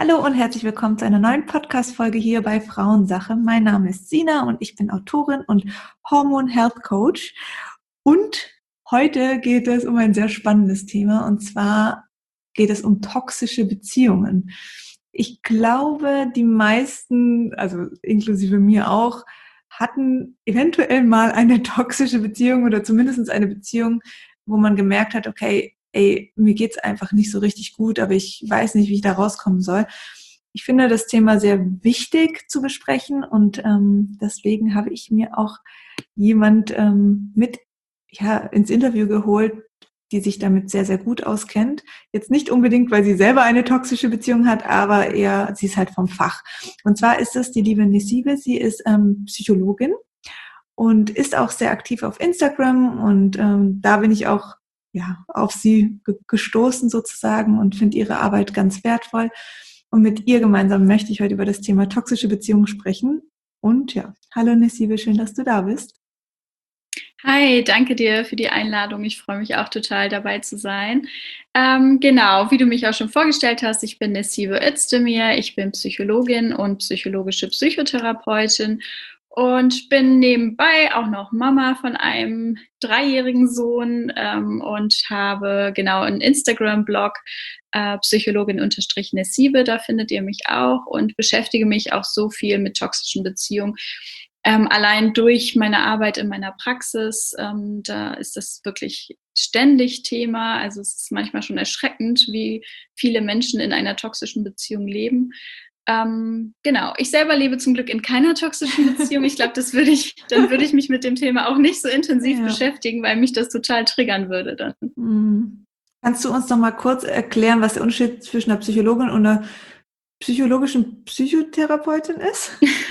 Hallo und herzlich willkommen zu einer neuen Podcast-Folge hier bei Frauensache. Mein Name ist Sina und ich bin Autorin und Hormone Health Coach. Und heute geht es um ein sehr spannendes Thema, und zwar geht es um toxische Beziehungen. Ich glaube, die meisten, also inklusive mir auch, hatten eventuell mal eine toxische Beziehung oder zumindest eine Beziehung, wo man gemerkt hat, okay, mir geht's einfach nicht so richtig gut, aber ich weiß nicht, wie ich da rauskommen soll. Ich finde das Thema sehr wichtig zu besprechen, und deswegen habe ich mir auch jemand mit ins Interview geholt, die sich damit sehr, sehr gut auskennt. Jetzt nicht unbedingt, weil sie selber eine toxische Beziehung hat, aber eher, sie ist halt vom Fach. Und zwar ist das die liebe Nesibe. Sie ist Psychologin und ist auch sehr aktiv auf Instagram, und da bin ich auch auf sie gestoßen sozusagen und finde ihre Arbeit ganz wertvoll. Und mit ihr gemeinsam möchte ich heute über das Thema toxische Beziehungen sprechen. Und ja, hallo Nesibe, schön, dass du da bist. Hi, danke dir für die Einladung. Ich freue mich auch total, dabei zu sein. Genau, wie du mich auch schon vorgestellt hast, ich bin Nesibe Özdemir, ich bin Psychologin und psychologische Psychotherapeutin und bin nebenbei auch noch Mama von einem 3-jährigen Sohn und habe genau einen Instagram-Blog, Psychologin-Nesibe, da findet ihr mich auch, und beschäftige mich auch so viel mit toxischen Beziehungen. Allein durch meine Arbeit in meiner Praxis, da ist das wirklich ständig Thema. Also es ist manchmal schon erschreckend, wie viele Menschen in einer toxischen Beziehung leben. Genau, ich selber lebe zum Glück in keiner toxischen Beziehung. Ich glaube, dann würde ich mich mit dem Thema auch nicht so intensiv beschäftigen, weil mich das total triggern würde dann. Kannst du uns noch mal kurz erklären, was der Unterschied zwischen einer Psychologin und einer psychologischen Psychotherapeutin ist?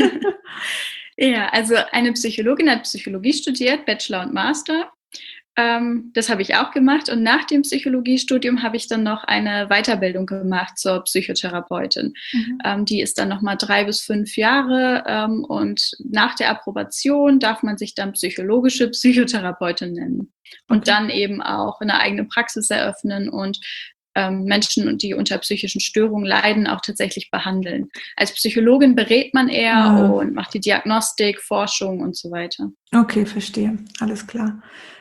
Ja, also eine Psychologin hat Psychologie studiert, Bachelor und Master. Das habe ich auch gemacht, und nach dem Psychologiestudium habe ich dann noch eine Weiterbildung gemacht zur Psychotherapeutin. Die ist dann nochmal 3 bis 5 Jahre, und nach der Approbation darf man sich dann psychologische Psychotherapeutin nennen und dann eben auch eine eigene Praxis eröffnen und Menschen, die unter psychischen Störungen leiden, auch tatsächlich behandeln. Als Psychologin berät man eher und macht die Diagnostik, Forschung und so weiter. Okay, verstehe. Alles klar.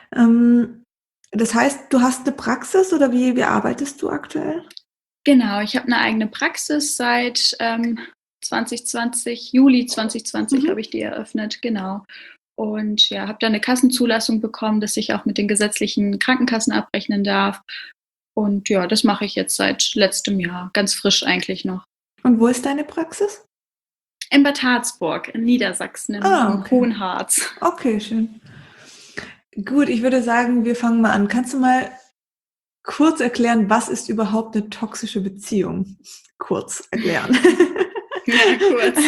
Das heißt, du hast eine Praxis, oder wie arbeitest du aktuell? Genau, ich habe eine eigene Praxis seit 2020, Juli 2020 habe ich die eröffnet, genau. Und ja, habe da eine Kassenzulassung bekommen, dass ich auch mit den gesetzlichen Krankenkassen abrechnen darf. Und ja, das mache ich jetzt seit letztem Jahr, ganz frisch eigentlich noch. Und wo ist deine Praxis? In Bad Harzburg, in Niedersachsen, im Hohen Harz. Okay, schön. Gut, ich würde sagen, wir fangen mal an. Kannst du mal kurz erklären, was ist überhaupt eine toxische Beziehung? Kurz erklären. Ja, kurz.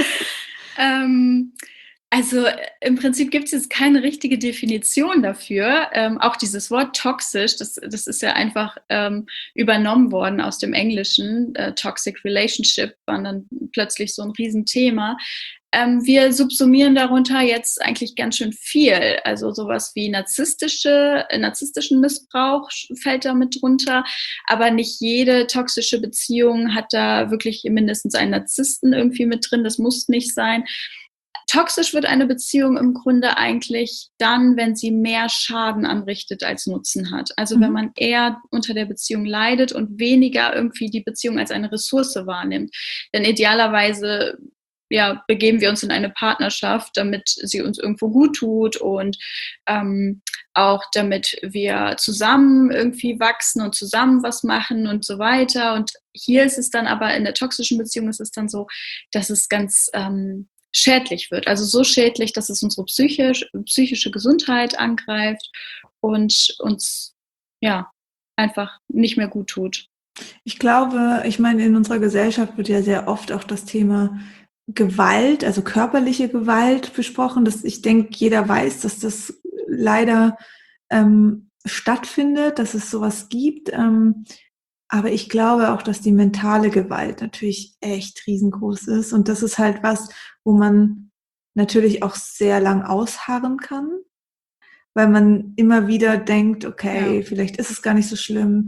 Also im Prinzip gibt es jetzt keine richtige Definition dafür. Auch dieses Wort toxisch, das ist ja einfach übernommen worden aus dem Englischen. Toxic Relationship war dann plötzlich so ein Riesenthema. Wir subsumieren darunter jetzt eigentlich ganz schön viel. Also sowas wie narzisstischen Missbrauch fällt da mit drunter. Aber nicht jede toxische Beziehung hat da wirklich mindestens einen Narzissten irgendwie mit drin. Das muss nicht sein. Toxisch wird eine Beziehung im Grunde eigentlich dann, wenn sie mehr Schaden anrichtet als Nutzen hat. Also wenn man eher unter der Beziehung leidet und weniger irgendwie die Beziehung als eine Ressource wahrnimmt. Denn idealerweise begeben wir uns in eine Partnerschaft, damit sie uns irgendwo gut tut und auch damit wir zusammen irgendwie wachsen und zusammen was machen und so weiter. Und hier ist es dann aber, in der toxischen Beziehung ist es dann so, dass es ganz schädlich wird. Also so schädlich, dass es unsere psychische Gesundheit angreift und uns einfach nicht mehr gut tut. Ich glaube, in unserer Gesellschaft wird ja sehr oft auch das Thema Gewalt, also körperliche Gewalt besprochen. Ich denke, jeder weiß, dass das leider stattfindet, dass es sowas gibt. Aber ich glaube auch, dass die mentale Gewalt natürlich echt riesengroß ist. Und das ist halt was, wo man natürlich auch sehr lang ausharren kann, weil man immer wieder denkt, okay, vielleicht ist es gar nicht so schlimm.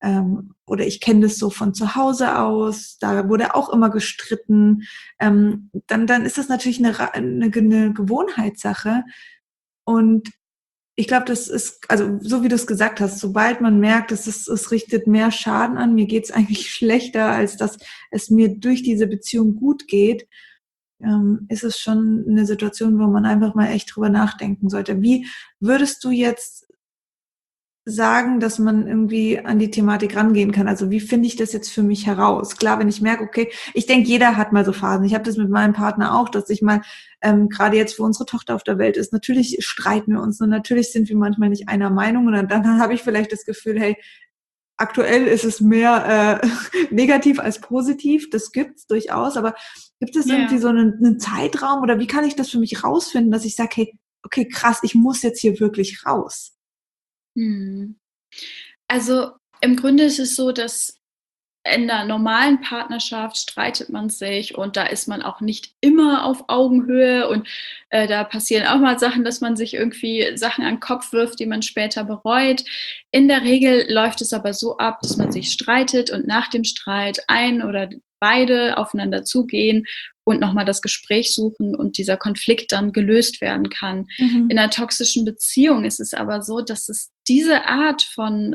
oder ich kenne das so von zu Hause aus, da wurde auch immer gestritten, dann ist das natürlich eine Gewohnheitssache. Und ich glaube, das ist, also so wie du es gesagt hast, sobald man merkt, es richtet mehr Schaden an, mir geht es eigentlich schlechter, als dass es mir durch diese Beziehung gut geht, ist es schon eine Situation, wo man einfach mal echt drüber nachdenken sollte. Wie würdest du jetzt sagen, dass man irgendwie an die Thematik rangehen kann? Also wie finde ich das jetzt für mich heraus? Klar, wenn ich merke, okay, ich denke, jeder hat mal so Phasen. Ich habe das mit meinem Partner auch, dass ich mal, gerade jetzt, wo unsere Tochter auf der Welt ist, natürlich streiten wir uns und natürlich sind wir manchmal nicht einer Meinung und dann habe ich vielleicht das Gefühl, hey, aktuell ist es mehr negativ als positiv. Das gibt's durchaus, aber gibt es irgendwie so einen Zeitraum oder wie kann ich das für mich rausfinden, dass ich sage, hey, okay, krass, ich muss jetzt hier wirklich raus? Mhm. Also, im Grunde ist es so, dass in 'ner normalen Partnerschaft streitet man sich und da ist man auch nicht immer auf Augenhöhe und, da passieren auch mal Sachen, dass man sich irgendwie Sachen an 'n Kopf wirft, die man später bereut. In der Regel läuft es aber so ab, dass man sich streitet und nach dem Streit ein oder beide aufeinander zugehen und noch mal das Gespräch suchen und dieser Konflikt dann gelöst werden kann. In Mhm. 'ner toxischen Beziehung ist es aber so, dass es diese Art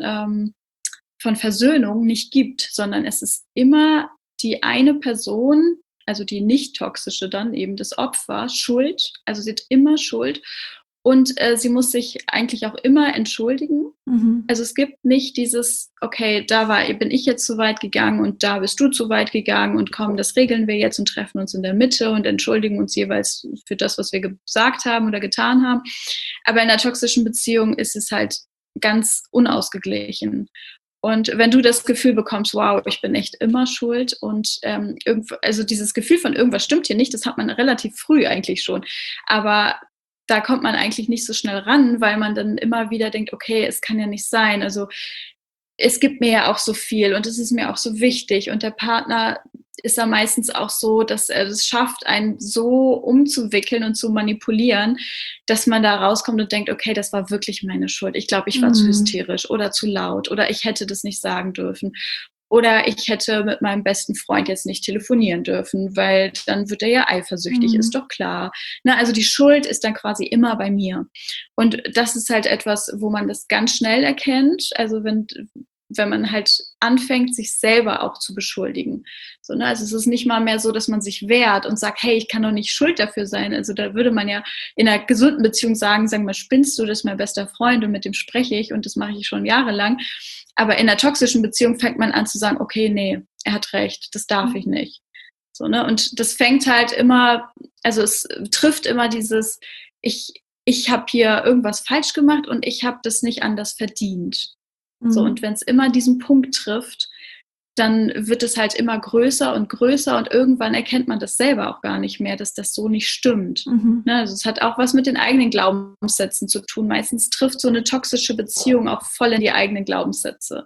von Versöhnung nicht gibt, sondern es ist immer die eine Person, also die nicht toxische dann eben das Opfer, schuld. Also sie hat immer Schuld und sie muss sich eigentlich auch immer entschuldigen. Mhm. Also es gibt nicht dieses, okay, bin ich jetzt zu weit gegangen und da bist du zu weit gegangen und komm, das regeln wir jetzt und treffen uns in der Mitte und entschuldigen uns jeweils für das, was wir gesagt haben oder getan haben. Aber in einer toxischen Beziehung ist es halt ganz unausgeglichen. Und wenn du das Gefühl bekommst, wow, ich bin echt immer schuld und also dieses Gefühl von irgendwas stimmt hier nicht, das hat man relativ früh eigentlich schon. Aber da kommt man eigentlich nicht so schnell ran, weil man dann immer wieder denkt, okay, es kann ja nicht sein. Also es gibt mir ja auch so viel und es ist mir auch so wichtig. Und der Partner ist da meistens auch so, dass er es schafft, einen so umzuwickeln und zu manipulieren, dass man da rauskommt und denkt, okay, das war wirklich meine Schuld. Ich glaube, ich war zu Mhm. hysterisch oder zu laut oder ich hätte das nicht sagen dürfen. Oder ich hätte mit meinem besten Freund jetzt nicht telefonieren dürfen, weil dann wird er ja eifersüchtig, ist Mhm. doch klar. Na, also die Schuld ist dann quasi immer bei mir. Und das ist halt etwas, wo man das ganz schnell erkennt. Also wenn man halt anfängt, sich selber auch zu beschuldigen. So, ne? Also es ist nicht mal mehr so, dass man sich wehrt und sagt, hey, ich kann doch nicht schuld dafür sein. Also da würde man ja in einer gesunden Beziehung sagen, mal, spinnst du, das ist mein bester Freund und mit dem spreche ich und das mache ich schon jahrelang. Aber in einer toxischen Beziehung fängt man an zu sagen, okay, nee, er hat recht, das darf ich nicht. So, ne? Und das fängt halt immer, also es trifft immer dieses, ich, ich habe hier irgendwas falsch gemacht und ich habe das nicht anders verdient. So, und Mhm. wenn es immer diesen Punkt trifft, dann wird es halt immer größer und irgendwann erkennt man das selber auch gar nicht mehr, dass das so nicht stimmt. Mhm. Ne, also es hat auch was mit den eigenen Glaubenssätzen zu tun. Meistens trifft so eine toxische Beziehung auch voll in die eigenen Glaubenssätze.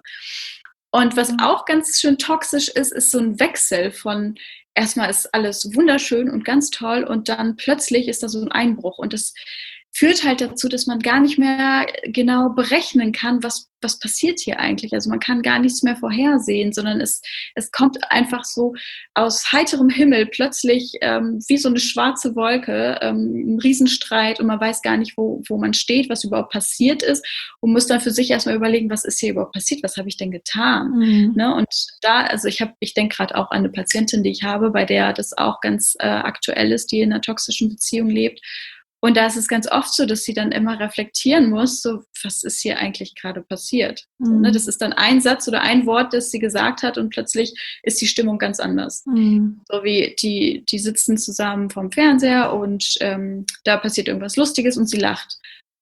Und was Mhm. auch ganz schön toxisch ist, ist so ein Wechsel von erstmal ist alles wunderschön und ganz toll und dann plötzlich ist da so ein Einbruch und das führt halt dazu, dass man gar nicht mehr genau berechnen kann, was passiert hier eigentlich. Also man kann gar nichts mehr vorhersehen, sondern es kommt einfach so aus heiterem Himmel plötzlich wie so eine schwarze Wolke, ein Riesenstreit und man weiß gar nicht, wo man steht, was überhaupt passiert ist und muss dann für sich erstmal überlegen, was ist hier überhaupt passiert, was habe ich denn getan? Mhm. Ne? Und da, also ich denke gerade auch an eine Patientin, die ich habe, bei der das auch ganz aktuell ist, die in einer toxischen Beziehung lebt. Und da ist es ganz oft so, dass sie dann immer reflektieren muss, so, was ist hier eigentlich gerade passiert? So, ne? Das Mhm. ist dann ein Satz oder ein Wort, das sie gesagt hat und plötzlich ist die Stimmung ganz anders. Mhm. So wie die sitzen zusammen vorm Fernseher und da passiert irgendwas Lustiges und sie lacht.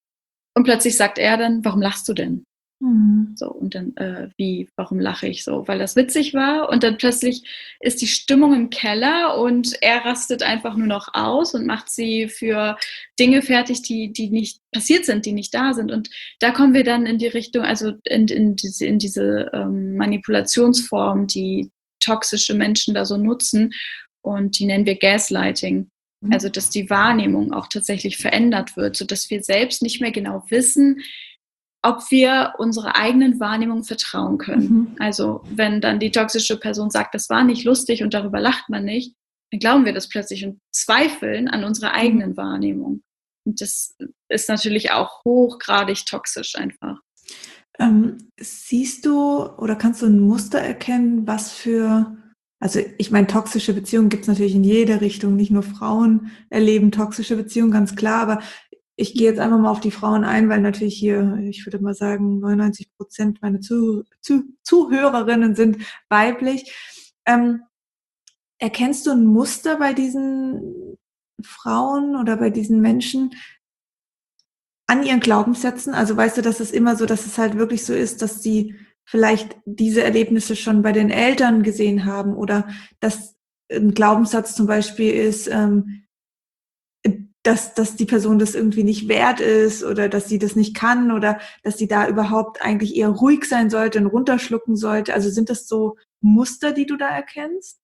Und plötzlich sagt er dann, warum lachst du denn? Mhm. So, und dann, warum lache ich so? Weil das witzig war und dann plötzlich ist die Stimmung im Keller und er rastet einfach nur noch aus und macht sie für Dinge fertig, die nicht passiert sind, die nicht da sind. Und da kommen wir dann in die Richtung, also in diese Manipulationsform, die toxische Menschen da so nutzen und die nennen wir Gaslighting. Also, dass die Wahrnehmung auch tatsächlich verändert wird, sodass wir selbst nicht mehr genau wissen, ob wir unserer eigenen Wahrnehmung vertrauen können. Mhm. Also wenn dann die toxische Person sagt, das war nicht lustig und darüber lacht man nicht, dann glauben wir das plötzlich und zweifeln an unserer eigenen Wahrnehmung. Und das ist natürlich auch hochgradig toxisch einfach. Siehst du oder kannst du ein Muster erkennen, also ich meine, toxische Beziehungen gibt es natürlich in jede Richtung, nicht nur Frauen erleben toxische Beziehungen, ganz klar, aber ich gehe jetzt einfach mal auf die Frauen ein, weil natürlich hier, ich würde mal sagen, 99% meiner Zuhörerinnen sind weiblich. Erkennst du ein Muster bei diesen Frauen oder bei diesen Menschen an ihren Glaubenssätzen? Also weißt du, dass es immer so, dass es halt wirklich so ist, dass sie vielleicht diese Erlebnisse schon bei den Eltern gesehen haben oder dass ein Glaubenssatz zum Beispiel ist, dass die Person das irgendwie nicht wert ist oder dass sie das nicht kann oder dass sie da überhaupt eigentlich eher ruhig sein sollte und runterschlucken sollte. Also sind das so Muster, die du da erkennst?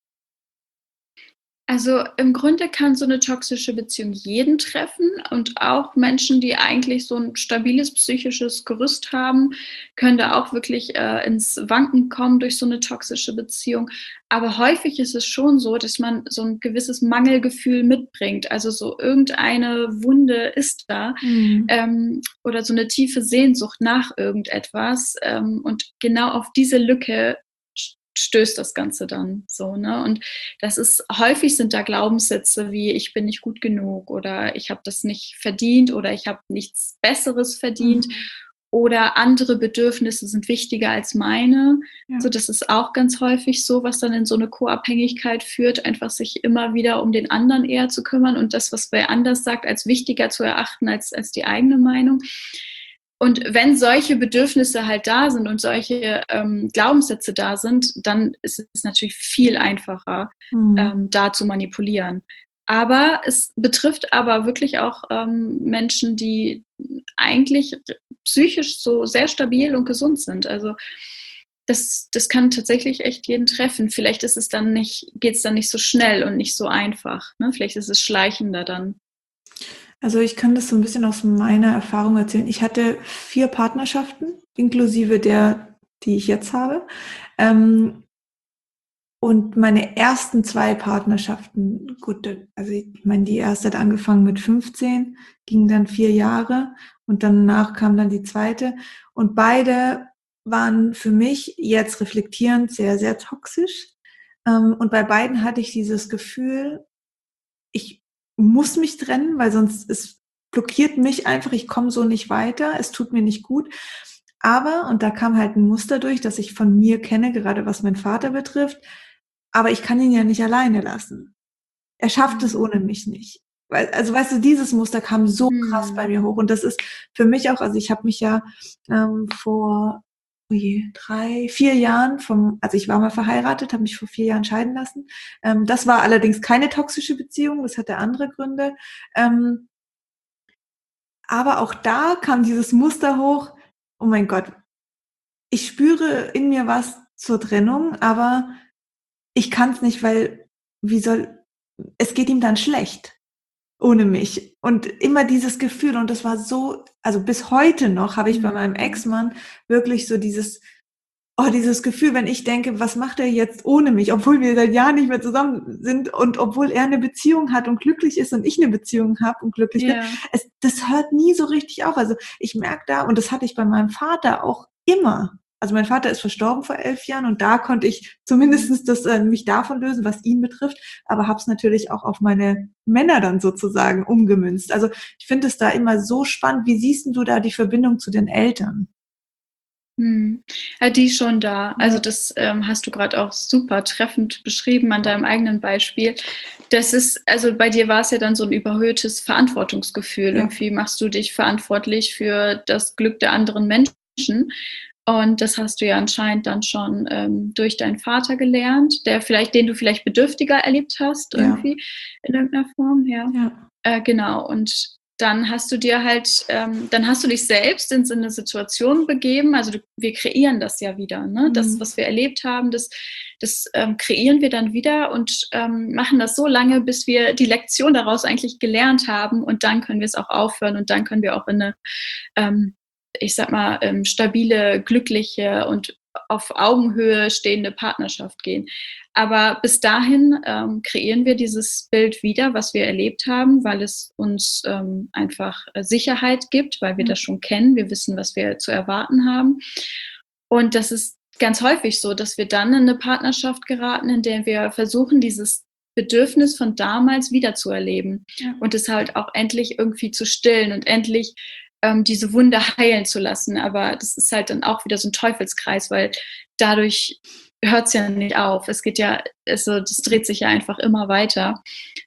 Also im Grunde kann so eine toxische Beziehung jeden treffen und auch Menschen, die eigentlich so ein stabiles psychisches Gerüst haben, können da auch wirklich, ins Wanken kommen durch so eine toxische Beziehung. Aber häufig ist es schon so, dass man so ein gewisses Mangelgefühl mitbringt. Also, so irgendeine Wunde ist da, Mhm. oder so eine tiefe Sehnsucht nach irgendetwas, und genau auf diese Lücke stößt das Ganze dann so, ne? Und das ist häufig sind da Glaubenssätze wie: „Ich bin nicht gut genug“ oder „Ich habe das nicht verdient“ oder „Ich habe nichts Besseres verdient“ Mhm. oder „Andere Bedürfnisse sind wichtiger als meine“. Ja. So, das ist auch ganz häufig so, was dann in so 'ne Co-Abhängigkeit führt, einfach sich immer wieder um den anderen eher zu kümmern und das, was wer anders sagt, als wichtiger zu erachten als die eigene Meinung. Und wenn solche Bedürfnisse halt da sind und solche, Glaubenssätze da sind, dann ist es natürlich viel einfacher, Mhm. da zu manipulieren. Aber es betrifft aber wirklich auch, Menschen, die eigentlich psychisch so sehr stabil und gesund sind. Also, das kann tatsächlich echt jeden treffen. Vielleicht ist es dann nicht geht's dann nicht so schnell und nicht so einfach, ne? Vielleicht ist es schleichender dann. Also, ich kann das so ein bisschen aus meiner Erfahrung erzählen. Ich hatte 4 Partnerschaften, inklusive der, die ich jetzt habe. Ähm, und meine ersten 2 Partnerschaften, gut, also, ich meine, die erste hat angefangen mit 15, ging dann 4 Jahre und danach kam dann die zweite. Und beide waren für mich jetzt reflektierend sehr, sehr toxisch. Und bei beiden hatte ich dieses Gefühl, ich muss mich trennen, weil sonst es blockiert mich einfach, ich komme so nicht weiter, es tut mir nicht gut. Aber, und da kam halt ein Muster durch, das ich von mir kenne, gerade was meinen Vater betrifft, aber ich kann ihn ja nicht alleine lassen. Er schafft es Mhm. ohne mich nicht. Also weißt du, dieses Muster kam so krass bei Mhm. mir hoch und das ist für mich auch, also ich habe mich ja vor, oh je, 3, 4 Jahren also ich war mal verheiratet, habe mich vor 4 Jahren scheiden lassen. Das war allerdings keine toxische Beziehung, das hatte andere Gründe. Ähm, aber auch da kam dieses Muster hoch, oh mein Gott, ich spüre in mir was zur Trennung, aber ich kann es nicht, weil wie soll es geht ihm dann schlecht. Ohne mich. Und immer dieses Gefühl und das war so, also bis heute noch habe ich bei meinem Mhm. Ex-Mann wirklich so dieses Gefühl, wenn ich denke: „Was macht er jetzt ohne mich?“ Obwohl wir seit Jahren nicht mehr zusammen sind und obwohl er 'ne Beziehung hat und glücklich ist und ich 'ne Beziehung habe und glücklich bin. Ja. Das hört nie so richtig auf. Also, ich merke da und das hatte ich bei meinem Vater auch immer. Also, mein Vater ist verstorben vor 11 Jahren und da konnte ich Mhm. zumindestens mich davon lösen, was ihn betrifft, aber habe es natürlich auch auf meine Männer dann sozusagen umgemünzt. Also, ich finde es da immer so spannend. Wie siehst 'n du da die Verbindung zu den Eltern? Mhm. Ja, die ist schon da. Also, Ja, das, hast du grad auch super treffend beschrieben an deinem eigenen Beispiel. Das ist also, bei dir war's ja dann so 'n überhöhtes Verantwortungsgefühl. ja, Irgendwie machst du dich verantwortlich für das Glück der anderen Menschen. Und das hast du ja anscheinend dann schon, durch deinen Vater gelernt, den du vielleicht bedürftiger erlebt hast ja, irgendwie in irgend 'ner Form, ja. ja. Genau. Und dann hast du dir halt dann hast du dich selbst in so 'ne Situation begeben. Also, wir kreieren das ja wieder, ne? Das, Mhm. was wir erlebt haben, das, kreieren wir dann wieder und, machen das so lange, bis wir die Lektion daraus eigentlich gelernt haben und dann können wir's auch aufhören und dann können wir auch in 'ne ähm, ich sag mal, stabile, glückliche und auf Augenhöhe stehende Partnerschaft gehen. Aber bis dahin kreieren wir dieses Bild wieder, was wir erlebt haben, weil es uns einfach Sicherheit gibt, weil wir das schon kennen. Wir wissen, was wir zu erwarten haben. Und das ist ganz häufig so, dass wir dann in eine Partnerschaft geraten, in der wir versuchen, dieses Bedürfnis von damals wieder zu erleben und es halt auch endlich irgendwie zu stillen und endlich diese Wunde heilen zu lassen. Aber das ist halt dann auch wieder so ein Teufelskreis, weil dadurch hört es ja nicht auf. Es geht ja, also das dreht sich ja einfach immer weiter.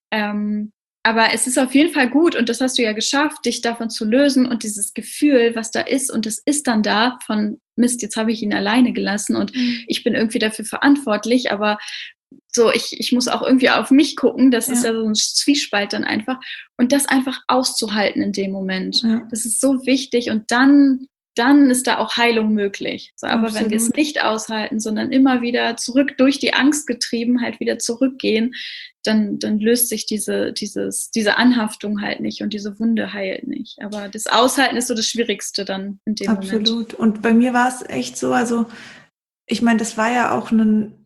Aber es ist auf jeden Fall gut und das hast du ja geschafft, dich davon zu lösen und dieses Gefühl, was da ist und es ist dann da von Mist, jetzt habe ich ihn alleine gelassen und ich bin irgendwie dafür verantwortlich, aber so, ich muss auch irgendwie auf mich gucken, das ist ja so ein Zwiespalt dann einfach und das einfach auszuhalten in dem Moment. Das ist so wichtig und dann ist da auch Heilung möglich. So, aber wenn wir es nicht aushalten, sondern immer wieder zurück durch die Angst getrieben halt wieder zurückgehen, dann löst sich diese Anhaftung halt nicht und diese Wunde heilt nicht. Aber das Aushalten ist so das Schwierigste dann in dem Moment. Absolut. Und bei mir war es echt so, also ich meine, das war ja auch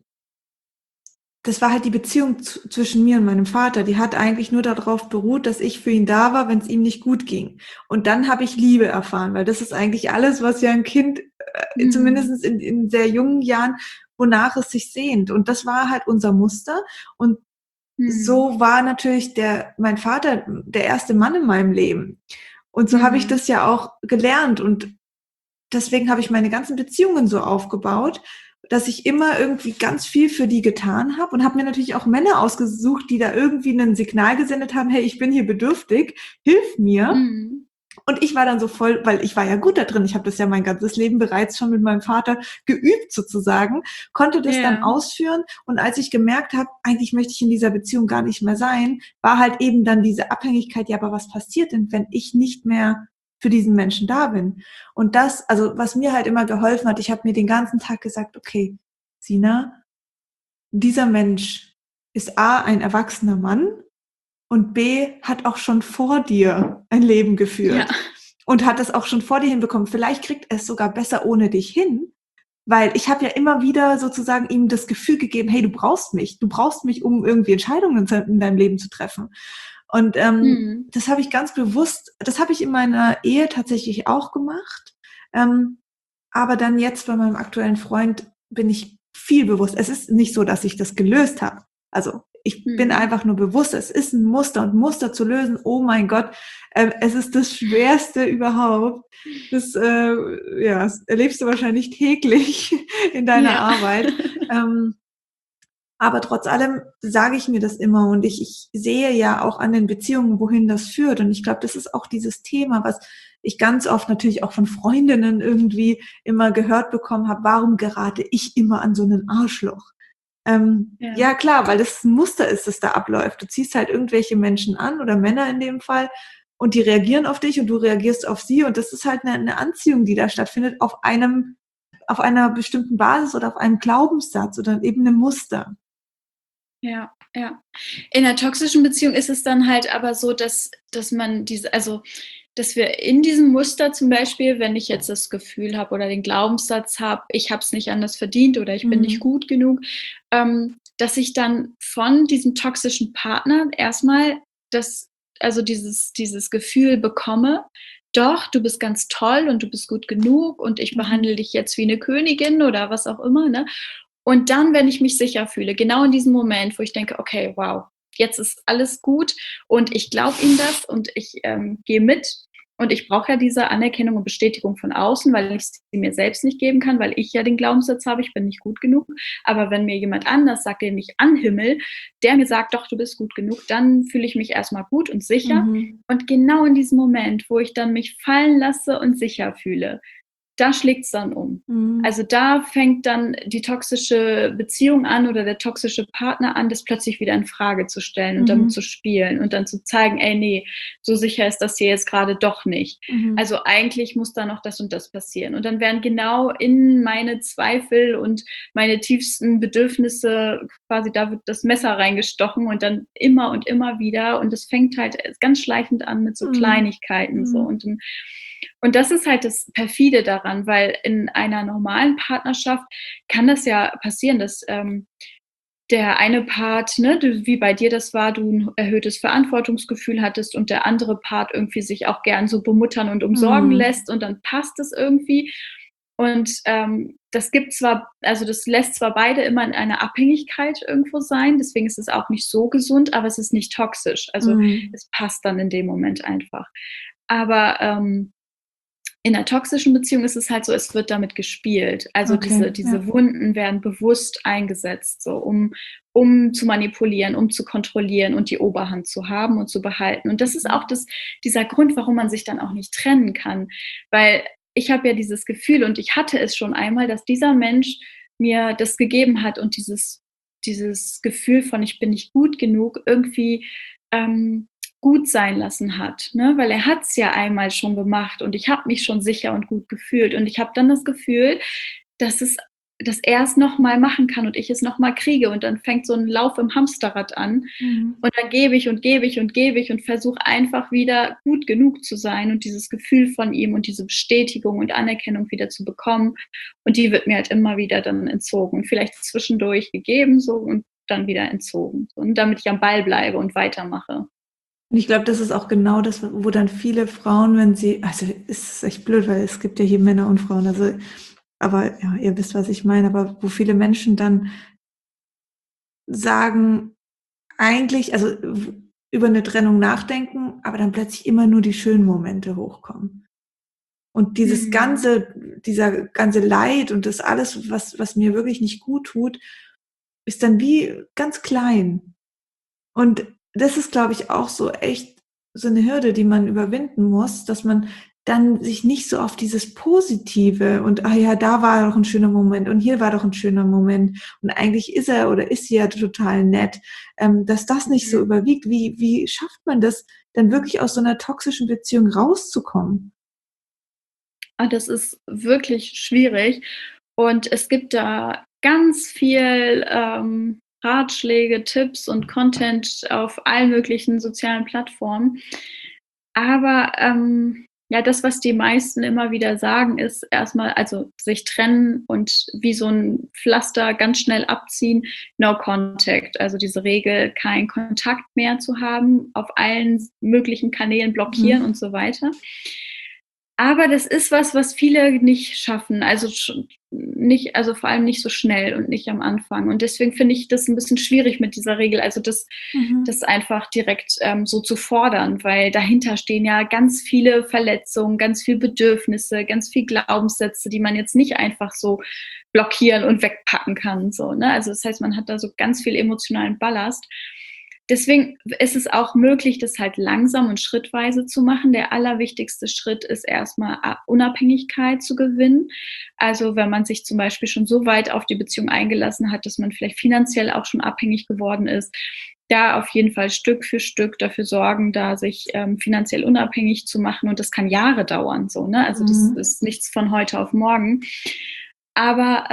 das war halt die Beziehung zwischen mir und meinem Vater. Die hat eigentlich nur darauf beruht, dass ich für ihn da war, wenn es ihm nicht gut ging. Und dann habe ich Liebe erfahren, weil das ist eigentlich alles, was ja ein Kind, zumindest in sehr jungen Jahren, wonach es sich sehnt. Und das war halt unser Muster. Und so war natürlich mein Vater der erste Mann in meinem Leben. Und so habe ich das ja auch gelernt. Und deswegen habe ich meine ganzen Beziehungen so aufgebaut, dass ich immer irgendwie ganz viel für die getan habe und habe mir natürlich auch Männer ausgesucht, die da irgendwie ein Signal gesendet haben, hey, ich bin hier bedürftig, hilf mir. Und ich war dann so voll, weil ich war ja gut da drin, ich habe das ja mein ganzes Leben bereits schon mit meinem Vater geübt sozusagen, konnte das dann ausführen und als ich gemerkt habe, eigentlich möchte ich in dieser Beziehung gar nicht mehr sein, war halt eben dann diese Abhängigkeit, ja, aber was passiert denn, wenn ich nicht mehr für diesen Menschen da bin. Und das, also was mir halt immer geholfen hat, ich habe mir den ganzen Tag gesagt, okay, Sina, dieser Mensch ist A, ein erwachsener Mann und B, hat auch schon vor dir ein Leben geführt und hat es auch schon vor dir hinbekommen. Vielleicht kriegt er es sogar besser ohne dich hin, weil ich habe ja immer wieder sozusagen ihm das Gefühl gegeben, hey, du brauchst mich, um irgendwie Entscheidungen in deinem Leben zu treffen. Und das habe ich ganz bewusst, das habe ich in meiner Ehe tatsächlich auch gemacht. Aber dann jetzt bei meinem aktuellen Freund bin ich viel bewusst. Es ist nicht so, dass ich das gelöst habe. Also ich bin einfach nur bewusst, es ist ein Muster und Muster zu lösen, oh mein Gott, es ist das Schwerste überhaupt. Das erlebst du wahrscheinlich täglich in deiner Arbeit. Aber trotz allem sage ich mir das immer und ich sehe ja auch an den Beziehungen, wohin das führt. Und ich glaube, das ist auch dieses Thema, was ich ganz oft natürlich auch von Freundinnen irgendwie immer gehört bekommen habe. Warum gerate ich immer an so einen Arschloch? Ja klar, weil das ein Muster ist, das da abläuft. Du ziehst halt irgendwelche Menschen an oder Männer in dem Fall und die reagieren auf dich und du reagierst auf sie. Und das ist halt eine Anziehung, die da stattfindet auf einer bestimmten Basis oder auf einem Glaubenssatz oder eben einem Muster. Ja. In einer toxischen Beziehung ist es dann halt aber so, dass man dass wir in diesem Muster zum Beispiel, wenn ich jetzt das Gefühl habe oder den Glaubenssatz habe, ich habe es nicht anders verdient oder ich bin nicht gut genug, dass ich dann von diesem toxischen Partner erstmal dieses Gefühl bekomme, doch, du bist ganz toll und du bist gut genug und ich behandle dich jetzt wie eine Königin oder was auch immer, ne? Und dann, wenn ich mich sicher fühle, genau in diesem Moment, wo ich denke, okay, wow, jetzt ist alles gut und ich glaube ihm das und ich gehe mit und ich brauche ja diese Anerkennung und Bestätigung von außen, weil ich sie mir selbst nicht geben kann, weil ich ja den Glaubenssatz habe, ich bin nicht gut genug. Aber wenn mir jemand anders sagt, den ich anhimmel, der mir sagt, doch, du bist gut genug, dann fühle ich mich erstmal gut und sicher. Und genau in diesem Moment, wo ich dann mich fallen lasse und sicher fühle, da schlägt es dann um. Also da fängt dann die toxische Beziehung an oder der toxische Partner an, das plötzlich wieder in Frage zu stellen und damit zu spielen und dann zu zeigen, ey, nee, so sicher ist das hier jetzt gerade doch nicht. Also eigentlich muss da noch das und das passieren. Und dann werden genau in meine Zweifel und meine tiefsten Bedürfnisse quasi, da wird das Messer reingestochen und dann immer und immer wieder. Und es fängt halt ganz schleichend an mit so Kleinigkeiten. So. Und das ist halt das Perfide daran, weil in einer normalen Partnerschaft kann das ja passieren, dass der eine Part, ne, wie bei dir das war, du ein erhöhtes Verantwortungsgefühl hattest und der andere Part irgendwie sich auch gern so bemuttern und umsorgen lässt und dann passt es irgendwie. Und das gibt zwar, also das lässt zwar beide immer in einer Abhängigkeit irgendwo sein, deswegen ist es auch nicht so gesund, aber es ist nicht toxisch. Also es passt dann in dem Moment einfach. Aber in einer toxischen Beziehung ist es halt so, es wird damit gespielt. Also Okay, diese Wunden werden bewusst eingesetzt, so um zu manipulieren, um zu kontrollieren und die Oberhand zu haben und zu behalten. Und das ist auch dieser Grund, warum man sich dann auch nicht trennen kann. Weil ich habe ja dieses Gefühl und ich hatte es schon einmal, dass dieser Mensch mir das gegeben hat und dieses Gefühl von ich bin nicht gut genug irgendwie gut sein lassen hat, ne? Weil er hat es ja einmal schon gemacht und ich habe mich schon sicher und gut gefühlt und ich habe dann das Gefühl, dass er es nochmal machen kann und ich es nochmal kriege und dann fängt so ein Lauf im Hamsterrad an und dann gebe ich und gebe ich und gebe ich und versuche einfach wieder gut genug zu sein und dieses Gefühl von ihm und diese Bestätigung und Anerkennung wieder zu bekommen und die wird mir halt immer wieder dann entzogen, vielleicht zwischendurch gegeben so und dann wieder entzogen und damit ich am Ball bleibe und weitermache. Und ich glaube, das ist auch genau das, wo dann viele Frauen, wenn sie, also es ist echt blöd, weil es gibt ja hier Männer und Frauen, also, aber ja, ihr wisst, was ich meine, aber wo viele Menschen dann sagen, eigentlich, also über eine Trennung nachdenken, aber dann plötzlich immer nur die schönen Momente hochkommen. Und Mhm. dieser ganze Leid und das alles, was mir wirklich nicht gut tut, ist dann wie ganz klein. Und das ist, glaube ich, auch so echt so eine Hürde, die man überwinden muss, dass man dann sich nicht so auf dieses Positive und, ah ja, da war doch ein schöner Moment und hier war doch ein schöner Moment und eigentlich ist er oder ist sie ja total nett, dass das nicht so Mhm. überwiegt. Wie schafft man das, dann wirklich aus so einer toxischen Beziehung rauszukommen? Das ist wirklich schwierig und es gibt da ganz viel, Ratschläge, Tipps und Content auf allen möglichen sozialen Plattformen. Aber, ja, das, was die meisten immer wieder sagen, ist erstmal, also sich trennen und wie so ein Pflaster ganz schnell abziehen, no contact. Also diese Regel, keinen Kontakt mehr zu haben, auf allen möglichen Kanälen blockieren Mhm. und so weiter. Aber das ist was, was viele nicht schaffen, also nicht, also vor allem nicht so schnell und nicht am Anfang. Und deswegen finde ich das ein bisschen schwierig mit dieser Regel, also das Mhm. einfach direkt so zu fordern, weil dahinter stehen ja ganz viele Verletzungen, ganz viele Bedürfnisse, ganz viele Glaubenssätze, die man jetzt nicht einfach so blockieren und wegpacken kann. So, ne? Also das heißt, man hat da so ganz viel emotionalen Ballast. Deswegen ist es auch möglich, das halt langsam und schrittweise zu machen. Der allerwichtigste Schritt ist erstmal Unabhängigkeit zu gewinnen. Also wenn man sich zum Beispiel schon so weit auf die Beziehung eingelassen hat, dass man vielleicht finanziell auch schon abhängig geworden ist, da auf jeden Fall Stück für Stück dafür sorgen, da sich finanziell unabhängig zu machen. Und das kann Jahre dauern, so, ne? Also das Mhm. ist nichts von heute auf morgen. Aber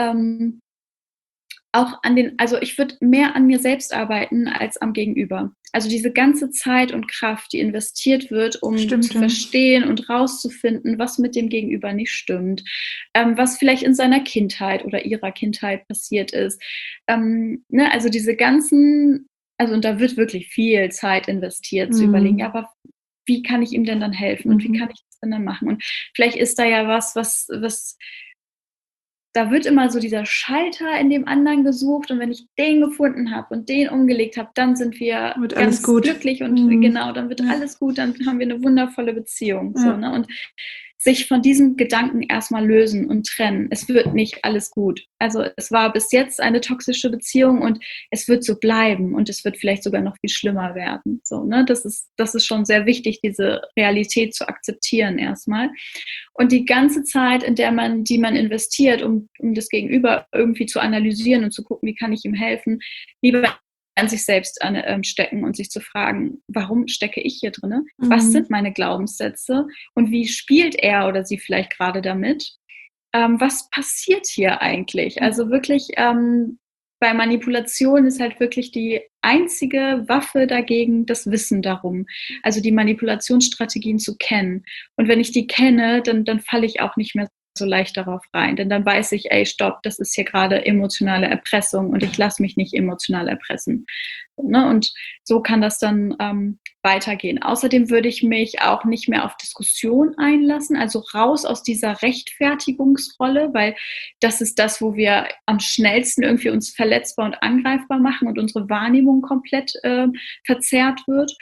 auch also ich würde mehr an mir selbst arbeiten als am Gegenüber. Also diese ganze Zeit und Kraft, die investiert wird, um zu Stimmt, ja. verstehen und rauszufinden, was mit dem Gegenüber nicht stimmt, was vielleicht in seiner Kindheit oder ihrer Kindheit passiert ist. Ne, also diese ganzen, also und da wird wirklich viel Zeit investiert, zu überlegen, ja, Mhm. aber wie kann ich ihm denn dann helfen und wie kann Mhm. ich das denn dann machen? Und vielleicht ist da ja was da wird immer so dieser Schalter in dem anderen gesucht und wenn ich den gefunden habe und den umgelegt habe, dann sind wir Wird alles ganz gut. glücklich und Mhm. genau, dann wird Ja, alles gut, dann haben wir eine wundervolle Beziehung, so, ja. ne? Und sich von diesem Gedanken erstmal lösen und trennen. Es wird nicht alles gut. Also, es war bis jetzt eine toxische Beziehung und es wird so bleiben und es wird vielleicht sogar noch viel schlimmer werden, so, ne? Das ist schon sehr wichtig, diese Realität zu akzeptieren erstmal. Und die ganze Zeit, die man investiert, um das Gegenüber irgendwie zu analysieren und zu gucken, wie kann ich ihm helfen, lieber an sich selbst stecken und sich zu fragen, warum stecke ich hier drin? Was sind Mhm. meine Glaubenssätze und wie spielt er oder sie vielleicht gerade damit? Was passiert hier eigentlich? Also wirklich bei Manipulation ist halt wirklich die einzige Waffe dagegen das Wissen darum. Also die Manipulationsstrategien zu kennen. Und wenn ich die kenne, dann falle ich auch nicht mehr so leicht darauf rein. Denn dann weiß ich, ey, stopp, das ist hier gerade emotionale Erpressung und ich lasse mich nicht emotional erpressen. Ne? Und so kann das dann weitergehen. Außerdem würde ich mich auch nicht mehr auf Diskussion einlassen, also raus aus dieser Rechtfertigungsrolle, weil das ist das, wo wir am schnellsten irgendwie uns verletzbar und angreifbar machen und unsere Wahrnehmung komplett verzerrt wird.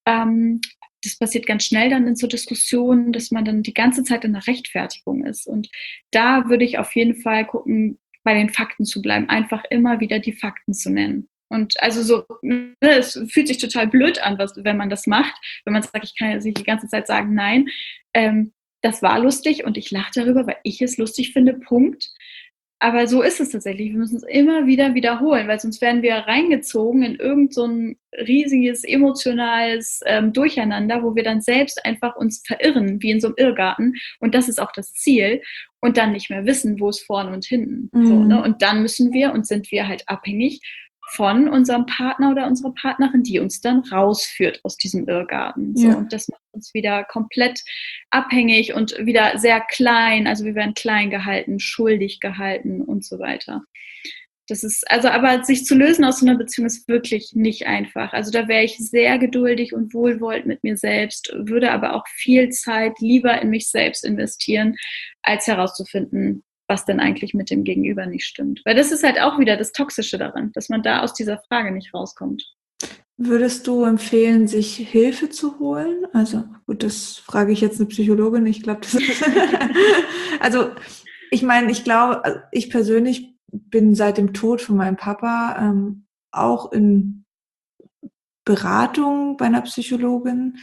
Das passiert ganz schnell dann in so Diskussionen, dass man dann die ganze Zeit in der Rechtfertigung ist. Und da würde ich auf jeden Fall gucken, bei den Fakten zu bleiben, einfach immer wieder die Fakten zu nennen. Und also so, ne, es fühlt sich total blöd an, wenn man das macht, wenn man sagt, ich kann jetzt nicht die ganze Zeit sagen, nein, das war lustig und ich lache darüber, weil ich es lustig finde, Punkt. Aber so ist es tatsächlich. Wir müssen es immer wieder wiederholen, weil sonst werden wir reingezogen in irgend so ein riesiges emotionales Durcheinander, wo wir dann selbst einfach uns verirren, wie in so einem Irrgarten. Und das ist auch das Ziel. Und dann nicht mehr wissen, wo es vorne und hinten. So, ne? Und dann müssen wir und sind wir halt abhängig von unserem Partner oder unserer Partnerin, die uns dann rausführt aus diesem Irrgarten. So, und das macht uns wieder komplett abhängig und wieder sehr klein. Also wir werden klein gehalten, schuldig gehalten und so weiter. Das ist, also, aber sich zu lösen aus so einer Beziehung ist wirklich nicht einfach. Also da wäre ich sehr geduldig und wohlwollend mit mir selbst, würde aber auch viel Zeit lieber in mich selbst investieren, als herauszufinden, was denn eigentlich mit dem Gegenüber nicht stimmt. Weil das ist halt auch wieder das Toxische daran, dass man da aus dieser Frage nicht rauskommt. Würdest du empfehlen, sich Hilfe zu holen? Also gut, das frage ich jetzt eine Psychologin. Ich glaube, das ist also ich meine, ich glaube, ich persönlich bin seit dem Tod von meinem Papa auch in Beratung bei einer Psychologin.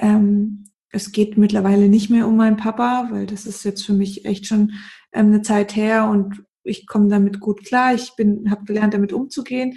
Es geht mittlerweile nicht mehr um meinen Papa, weil das ist jetzt für mich echt schon eine Zeit her und ich komme damit gut klar. Ich habe gelernt, damit umzugehen.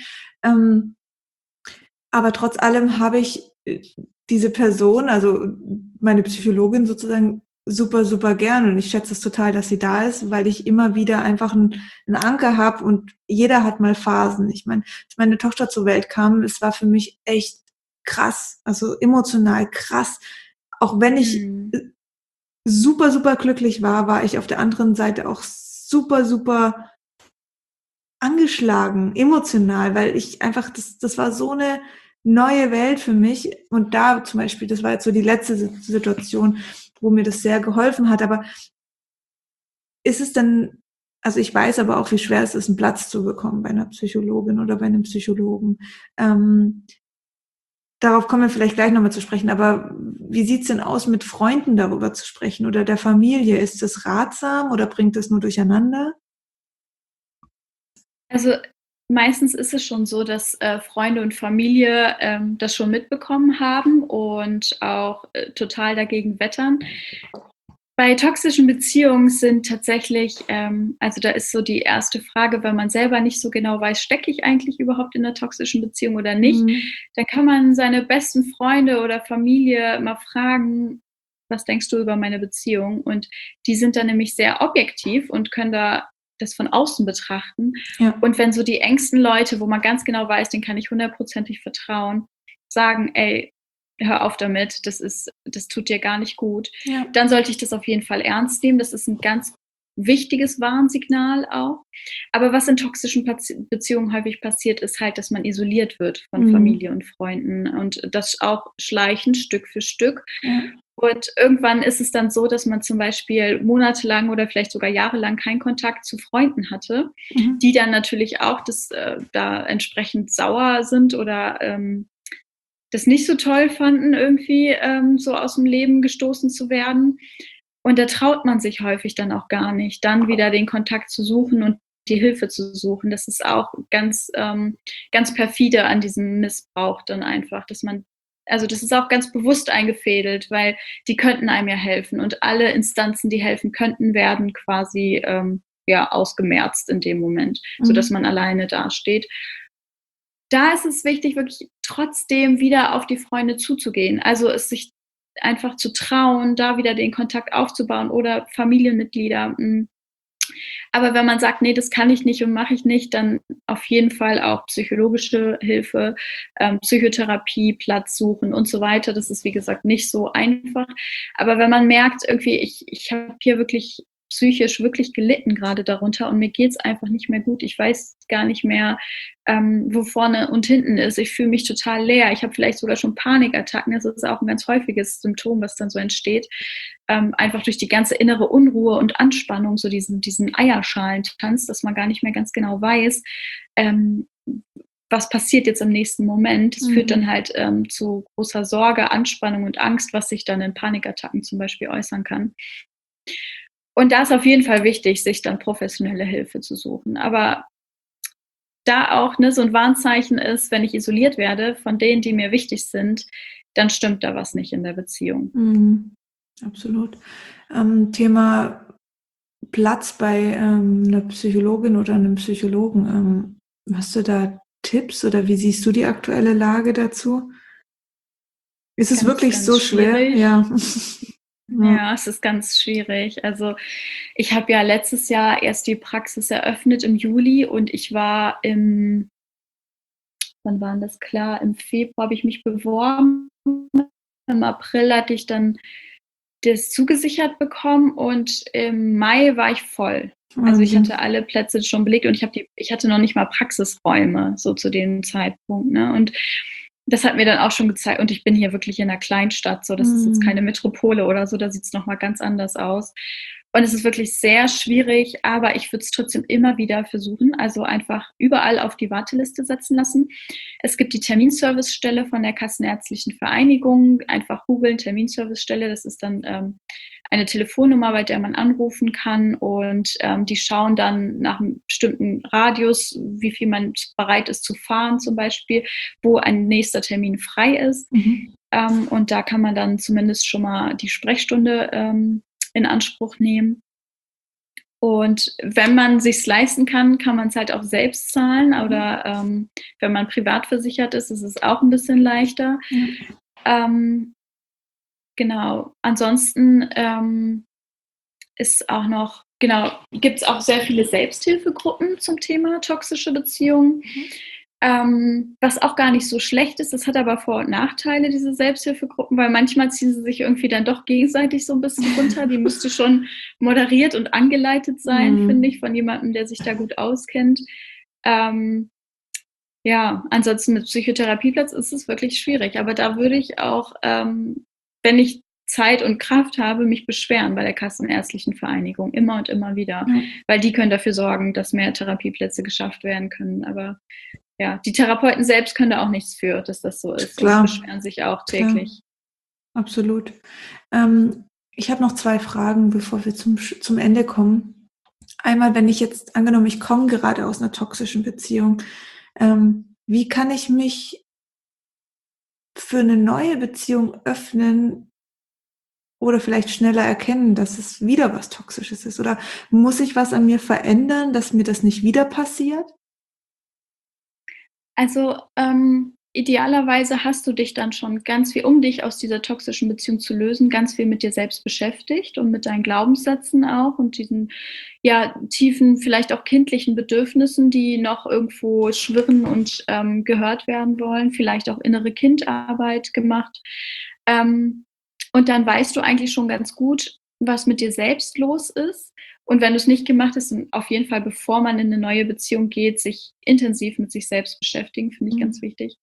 Aber trotz allem habe ich diese Person, also meine Psychologin sozusagen, super, super gern und ich schätze es total, dass sie da ist, weil ich immer wieder einfach einen Anker habe und jeder hat mal Phasen. Ich meine, als meine Tochter zur Welt kam, es war für mich echt krass, also emotional krass. Auch wenn ich super, super glücklich war ich auf der anderen Seite auch super, super angeschlagen, emotional, weil ich einfach, das war so eine neue Welt für mich und da zum Beispiel, das war jetzt so die letzte Situation, wo mir das sehr geholfen hat, aber ist es dann, also ich weiß aber auch, wie schwer es ist, einen Platz zu bekommen bei einer Psychologin oder bei einem Psychologen. Darauf kommen wir vielleicht gleich nochmal zu sprechen, aber wie sieht's denn aus, mit Freunden darüber zu sprechen oder der Familie? Ist das ratsam oder bringt das nur durcheinander? Also meistens ist es schon so, dass Freunde und Familie das schon mitbekommen haben und auch total dagegen wettern. Bei toxischen Beziehungen sind tatsächlich, also da ist so die erste Frage, wenn man selber nicht so genau weiß, stecke ich eigentlich überhaupt in einer toxischen Beziehung oder nicht, dann kann man seine besten Freunde oder Familie mal fragen, was denkst du über meine Beziehung? Und die sind dann nämlich sehr objektiv und können da das von außen betrachten. Ja. Und wenn so die engsten Leute, wo man ganz genau weiß, denen kann ich 100%ig vertrauen, sagen, ey, hör auf damit, das tut dir gar nicht gut, Ja. dann sollte ich das auf jeden Fall ernst nehmen. Das ist ein ganz wichtiges Warnsignal auch. Aber was in toxischen Beziehungen häufig passiert, ist halt, dass man isoliert wird von Familie und Freunden und das auch schleichend, Stück für Stück. Ja. Und irgendwann ist es dann so, dass man zum Beispiel monatelang oder vielleicht sogar jahrelang keinen Kontakt zu Freunden hatte, die dann natürlich auch da entsprechend sauer sind oder das nicht so toll fanden, irgendwie so aus dem Leben gestoßen zu werden. Und da traut man sich häufig dann auch gar nicht, dann wieder den Kontakt zu suchen und die Hilfe zu suchen. Das ist auch ganz, ganz perfide an diesem Missbrauch dann einfach, also das ist auch ganz bewusst eingefädelt, weil die könnten einem ja helfen und alle Instanzen, die helfen könnten, werden quasi ausgemerzt in dem Moment, sodass man alleine dasteht. Da ist es wichtig, wirklich trotzdem wieder auf die Freunde zuzugehen. Also es sich einfach zu trauen, da wieder den Kontakt aufzubauen oder Familienmitglieder Aber wenn man sagt, nee, das kann ich nicht und mache ich nicht, dann auf jeden Fall auch psychologische Hilfe, Psychotherapie, Platz suchen und so weiter. Das ist, wie gesagt, nicht so einfach. Aber wenn man merkt, irgendwie, ich habe hier wirklich psychisch wirklich gelitten gerade darunter und mir geht's einfach nicht mehr gut. Ich weiß gar nicht mehr, wo vorne und hinten ist. Ich fühle mich total leer. Ich habe vielleicht sogar schon Panikattacken. Das ist auch ein ganz häufiges Symptom, was dann so entsteht. Einfach durch die ganze innere Unruhe und Anspannung, so diesen Eierschalentanz, dass man gar nicht mehr ganz genau weiß, was passiert jetzt im nächsten Moment. Das führt dann halt zu großer Sorge, Anspannung und Angst, was sich dann in Panikattacken zum Beispiel äußern kann. Und da ist auf jeden Fall wichtig, sich dann professionelle Hilfe zu suchen. Aber da auch so ein Warnzeichen ist, wenn ich isoliert werde von denen, die mir wichtig sind, dann stimmt da was nicht in der Beziehung. Mhm. Absolut. Thema Platz bei einer Psychologin oder einem Psychologen. Hast du da Tipps oder wie siehst du die aktuelle Lage dazu? Ist es wirklich so schwer? Ja. Ja, es ist ganz schwierig. Also ich habe ja letztes Jahr erst die Praxis eröffnet im Juli und ich war wann war das klar? Im Februar habe ich mich beworben. Im April hatte ich dann das zugesichert bekommen und im Mai war ich voll. Also ich hatte alle Plätze schon belegt und ich hatte noch nicht mal Praxisräume so zu dem Zeitpunkt. Ne? Und das hat mir dann auch schon gezeigt, und ich bin hier wirklich in einer Kleinstadt, so das ist jetzt keine Metropole oder so, da sieht es nochmal ganz anders aus. Und es ist wirklich sehr schwierig, aber ich würde es trotzdem immer wieder versuchen, also einfach überall auf die Warteliste setzen lassen. Es gibt die Terminservicestelle von der Kassenärztlichen Vereinigung, einfach googeln, Terminservicestelle, das ist dann eine Telefonnummer, bei der man anrufen kann, und die schauen dann nach einem bestimmten Radius, wie viel man bereit ist zu fahren zum Beispiel, wo ein nächster Termin frei ist. Und da kann man dann zumindest schon mal die Sprechstunde in Anspruch nehmen. Und wenn man sich's leisten kann, kann man es halt auch selbst zahlen, oder wenn man privat versichert ist es auch ein bisschen leichter. Genau. Ansonsten ist auch noch, gibt es auch sehr viele Selbsthilfegruppen zum Thema toxische Beziehungen. Was auch gar nicht so schlecht ist, das hat aber Vor- und Nachteile, diese Selbsthilfegruppen, weil manchmal ziehen sie sich irgendwie dann doch gegenseitig so ein bisschen runter. Die müsste schon moderiert und angeleitet sein, finde ich, von jemandem, der sich da gut auskennt. Ja, ansonsten mit Psychotherapieplatz ist es wirklich schwierig, aber da würde ich auch, wenn ich Zeit und Kraft habe, mich beschweren bei der Kassenärztlichen Vereinigung, immer und immer wieder, weil die können dafür sorgen, dass mehr Therapieplätze geschafft werden können. Aber ja, die Therapeuten selbst können da auch nichts für, dass das so ist. Klar. Die beschweren sich auch täglich. Klar. Absolut. Ich habe noch 2 Fragen, bevor wir zum Ende kommen. Einmal, wenn ich jetzt, angenommen, ich komme gerade aus einer toxischen Beziehung, wie kann ich mich für eine neue Beziehung öffnen oder vielleicht schneller erkennen, dass es wieder was Toxisches ist? Oder muss ich was an mir verändern, dass mir das nicht wieder passiert? Also idealerweise hast du dich dann schon ganz viel, um dich aus dieser toxischen Beziehung zu lösen, ganz viel mit dir selbst beschäftigt und mit deinen Glaubenssätzen auch und diesen tiefen, vielleicht auch kindlichen Bedürfnissen, die noch irgendwo schwirren und gehört werden wollen, vielleicht auch innere Kindarbeit gemacht. Und dann weißt du eigentlich schon ganz gut, was mit dir selbst los ist. Und wenn du es nicht gemacht hast, dann auf jeden Fall, bevor man in eine neue Beziehung geht, sich intensiv mit sich selbst beschäftigen, finde ich ganz wichtig.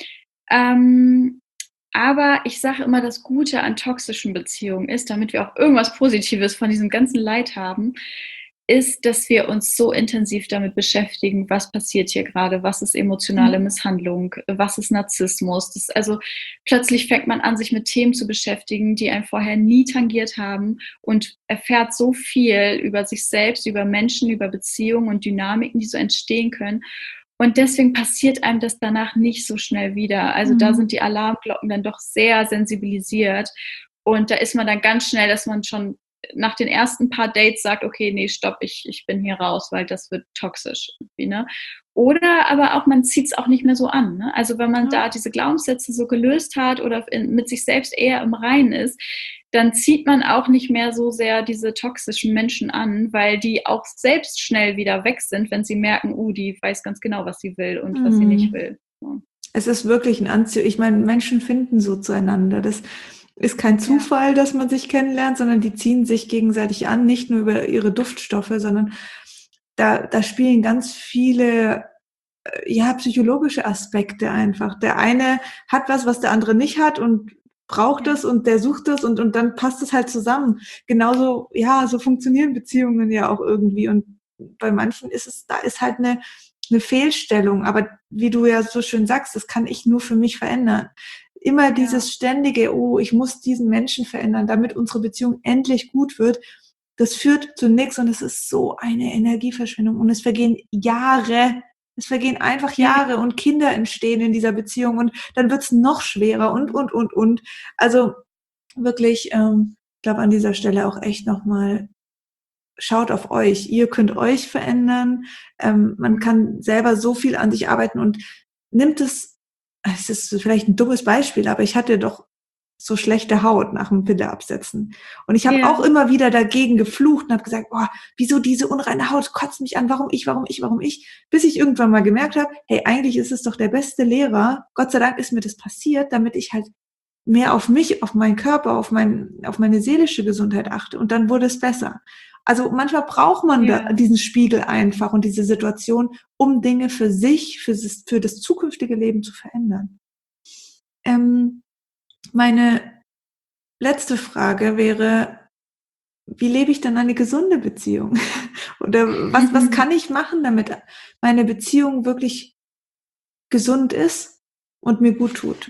Aber ich sage immer, das Gute an toxischen Beziehungen ist, damit wir auch irgendwas Positives von diesem ganzen Leid haben, ist, dass wir uns so intensiv damit beschäftigen, was passiert hier gerade, was ist emotionale Misshandlung, was ist Narzissmus. Also plötzlich fängt man an, sich mit Themen zu beschäftigen, die einen vorher nie tangiert haben, und erfährt so viel über sich selbst, über Menschen, über Beziehungen und Dynamiken, die so entstehen können. Und deswegen passiert einem das danach nicht so schnell wieder. Also da sind die Alarmglocken dann doch sehr sensibilisiert. Und da ist man dann ganz schnell, dass man schon nach den ersten paar Dates sagt, okay, nee, stopp, ich bin hier raus, weil das wird toxisch. Ne? Oder aber auch, man zieht es auch nicht mehr so an. Ne? Also wenn man da diese Glaubenssätze so gelöst hat oder mit sich selbst eher im Reinen ist, dann zieht man auch nicht mehr so sehr diese toxischen Menschen an, weil die auch selbst schnell wieder weg sind, wenn sie merken, die weiß ganz genau, was sie will und was sie nicht will. So. Es ist wirklich ein Anziehung. Ich meine, Menschen finden so zueinander. Das ist kein Zufall, dass man sich kennenlernt, sondern die ziehen sich gegenseitig an, nicht nur über ihre Duftstoffe, sondern da spielen ganz viele psychologische Aspekte einfach. Der eine hat was der andere nicht hat und braucht es und der sucht es und dann passt es halt zusammen. Genauso, so funktionieren Beziehungen ja auch irgendwie und bei manchen da ist halt eine Fehlstellung, aber wie du ja so schön sagst, das kann ich nur für mich verändern. Immer dieses ständige, ich muss diesen Menschen verändern, damit unsere Beziehung endlich gut wird, das führt zu nichts und es ist so eine Energieverschwendung und es vergehen einfach Jahre und Kinder entstehen in dieser Beziehung und dann wird's noch schwerer und. Also wirklich, ich glaube an dieser Stelle auch echt nochmal, schaut auf euch. Ihr könnt euch verändern. Man kann selber so viel an sich arbeiten und nimmt es ist vielleicht ein dummes Beispiel, aber ich hatte doch so schlechte Haut nach dem Pille absetzen. Und ich habe auch immer wieder dagegen geflucht und habe gesagt, wieso diese unreine Haut, kotzt mich an, warum ich? Bis ich irgendwann mal gemerkt habe, hey, eigentlich ist es doch der beste Lehrer. Gott sei Dank ist mir das passiert, damit ich halt mehr auf mich, auf meinen Körper, auf meine seelische Gesundheit achte. Und dann wurde es besser. Also manchmal braucht man diesen Spiegel einfach und diese Situation, um Dinge für sich, für das zukünftige Leben zu verändern. Meine letzte Frage wäre, wie lebe ich dann eine gesunde Beziehung? Oder was kann ich machen, damit meine Beziehung wirklich gesund ist und mir gut tut?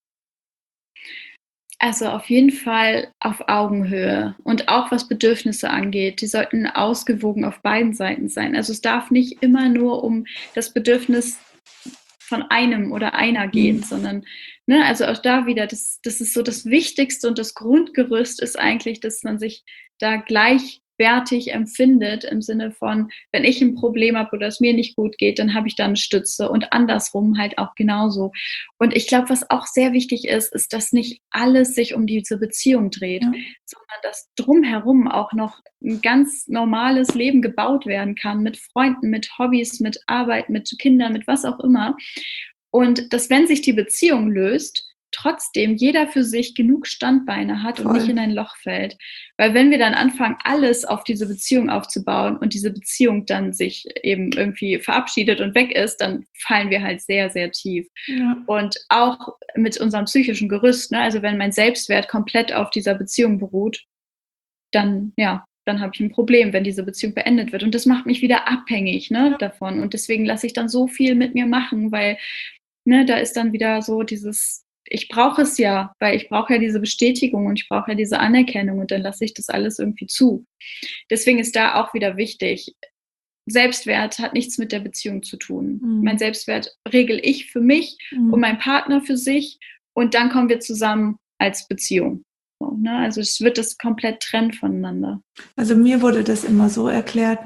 Also auf jeden Fall auf Augenhöhe und auch was Bedürfnisse angeht. Die sollten ausgewogen auf beiden Seiten sein. Also es darf nicht immer nur um das Bedürfnis von einem oder einer gehen, sondern, also auch da wieder, das ist so das Wichtigste und das Grundgerüst ist eigentlich, dass man sich da gleichwertig empfindet im Sinne von, wenn ich ein Problem habe oder es mir nicht gut geht, dann habe ich da eine Stütze und andersrum halt auch genauso. Und ich glaube, was auch sehr wichtig ist, dass nicht alles sich um diese Beziehung dreht, sondern dass drumherum auch noch ein ganz normales Leben gebaut werden kann mit Freunden, mit Hobbys, mit Arbeit, mit Kindern, mit was auch immer. Und dass, wenn sich die Beziehung löst, trotzdem jeder für sich genug Standbeine hat und nicht in ein Loch fällt. Weil wenn wir dann anfangen, alles auf diese Beziehung aufzubauen und diese Beziehung dann sich eben irgendwie verabschiedet und weg ist, dann fallen wir halt sehr, sehr tief. Ja. Und auch mit unserem psychischen Gerüst, also wenn mein Selbstwert komplett auf dieser Beziehung beruht, dann habe ich ein Problem, wenn diese Beziehung beendet wird. Und das macht mich wieder abhängig davon. Und deswegen lasse ich dann so viel mit mir machen, weil da ist dann wieder so dieses, ich brauche es ja, weil ich brauche ja diese Bestätigung und ich brauche ja diese Anerkennung und dann lasse ich das alles irgendwie zu. Deswegen ist da auch wieder wichtig, Selbstwert hat nichts mit der Beziehung zu tun. Mein Selbstwert regel ich für mich und mein Partner für sich und dann kommen wir zusammen als Beziehung. So, also es wird das komplett trennt voneinander. Also mir wurde das immer so erklärt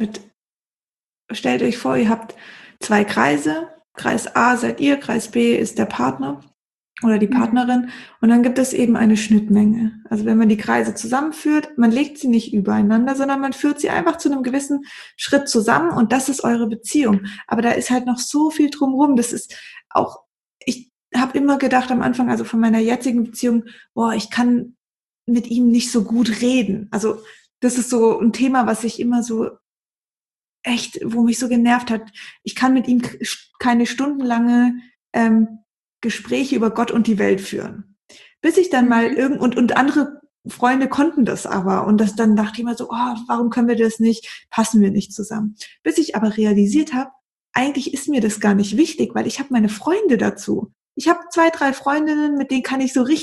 stellt euch vor, ihr habt 2 Kreise. Kreis A seid ihr, Kreis B ist der Partner oder die Partnerin und dann gibt es eben eine Schnittmenge. Also wenn man die Kreise zusammenführt, man legt sie nicht übereinander, sondern man führt sie einfach zu einem gewissen Schritt zusammen und das ist eure Beziehung. Aber da ist halt noch so viel drumherum. Das ist auch, ich habe immer gedacht am Anfang, also von meiner jetzigen Beziehung, ich kann mit ihm nicht so gut reden. Also das ist so ein Thema, was ich immer so echt, wo mich so genervt hat. Ich kann mit ihm keine stundenlange Gespräche über Gott und die Welt führen. Bis ich dann mal und andere Freunde konnten das aber. Und dann dachte ich mir so, warum können wir das nicht? Passen wir nicht zusammen? Bis ich aber realisiert habe, eigentlich ist mir das gar nicht wichtig, weil ich habe meine Freunde dazu. Ich habe 2, 3 Freundinnen, mit denen kann ich so ein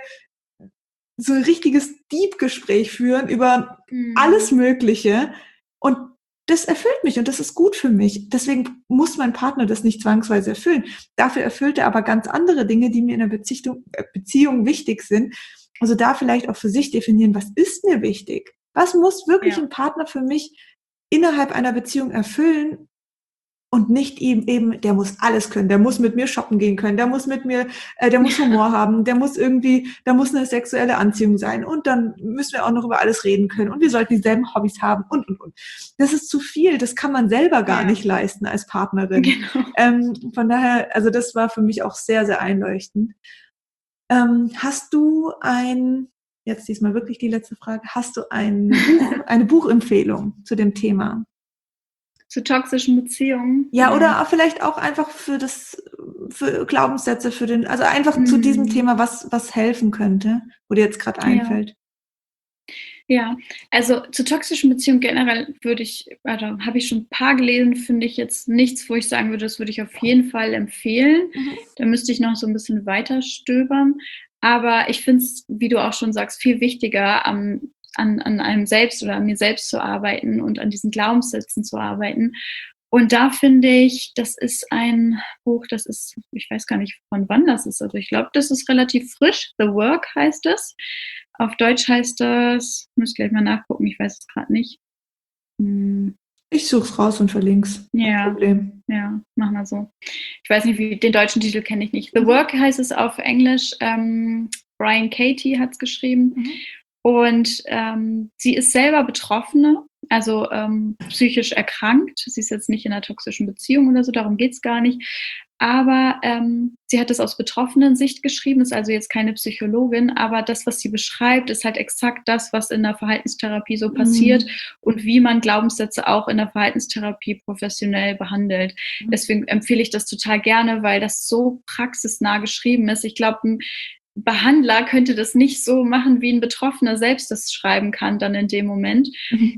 richtiges Deep-Gespräch führen über alles Mögliche. Und das erfüllt mich und das ist gut für mich. Deswegen muss mein Partner das nicht zwangsweise erfüllen. Dafür erfüllt er aber ganz andere Dinge, die mir in einer Beziehung wichtig sind. Also da vielleicht auch für sich definieren, was ist mir wichtig? Was muss wirklich ein Partner für mich innerhalb einer Beziehung erfüllen, und nicht ihm eben, der muss alles können, der muss mit mir shoppen gehen können, der muss mit mir, der muss Humor haben, der muss eine sexuelle Anziehung sein und dann müssen wir auch noch über alles reden können und wir sollten dieselben Hobbys haben und. Das ist zu viel, das kann man selber gar nicht leisten als Partnerin. Genau. Von daher, also das war für mich auch sehr, sehr einleuchtend. Hast du jetzt diesmal wirklich die letzte Frage, hast du eine Buchempfehlung zu dem Thema? Zu toxischen Beziehungen? Ja, oder vielleicht auch einfach für Glaubenssätze, also einfach zu diesem Thema, was helfen könnte, wo dir jetzt gerade einfällt. Ja, also zu toxischen Beziehungen generell habe ich schon ein paar gelesen, finde ich jetzt nichts, wo ich sagen würde, das würde ich auf jeden Fall empfehlen. Da müsste ich noch so ein bisschen weiter stöbern. Aber ich finde es, wie du auch schon sagst, viel wichtiger, an einem selbst oder an mir selbst zu arbeiten und an diesen Glaubenssätzen zu arbeiten. Und da finde ich, das ist ein Buch, ich weiß gar nicht, von wann das ist. Also ich glaube, das ist relativ frisch. The Work heißt es. Auf Deutsch heißt das, muss ich gleich mal nachgucken, ich weiß es gerade nicht. Ich suche es raus und verlinke es. Ja, Problem. Ja, mach mal so. Ich weiß nicht, den deutschen Titel kenne ich nicht. The Work heißt es auf Englisch. Brian Katie hat es geschrieben. Und sie ist selber Betroffene, also psychisch erkrankt. Sie ist jetzt nicht in einer toxischen Beziehung oder so, darum geht es gar nicht. Aber sie hat es aus betroffenen Sicht geschrieben, ist also jetzt keine Psychologin, aber das, was sie beschreibt, ist halt exakt das, was in der Verhaltenstherapie so passiert und wie man Glaubenssätze auch in der Verhaltenstherapie professionell behandelt. Deswegen empfehle ich das total gerne, weil das so praxisnah geschrieben ist. Ich glaube, ein Behandler könnte das nicht so machen, wie ein Betroffener selbst das schreiben kann dann in dem Moment.